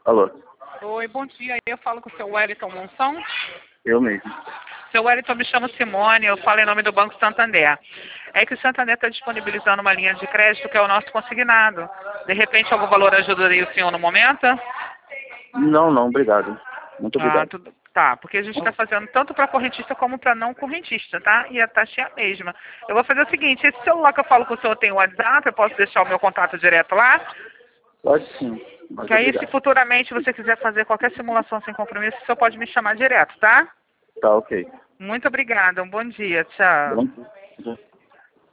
Alô, Oi, bom dia. Eu falo com o seu Wellington Monção. eu mesmo. Seu Wellington, me chamo Simone, eu falo em nome do Banco Santander. É que o Santander está disponibilizando uma linha de crédito que é o nosso consignado. De repente, algum valor ajudaria o senhor no momento? Não, não, obrigado. Muito Ah, obrigado. tudo. Tá, porque a gente está fazendo tanto para correntista como para não correntista, tá? E a taxa é a mesma. Eu vou fazer o seguinte, esse celular que eu falo com o senhor tem WhatsApp, eu posso deixar o meu contato direto lá? Pode sim, mas Que aí, se obrigado. futuramente você quiser fazer qualquer simulação sem compromisso, o senhor pode me chamar direto, tá? Tá, ok. Muito obrigada, um bom dia, tchau. Bom dia.